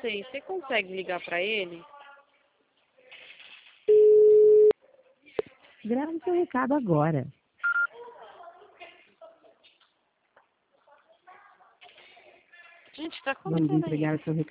sei. Você consegue ligar pra ele? Grave seu recado agora. Gente, tá Vamos acontecendo aí. entregar o seu recado.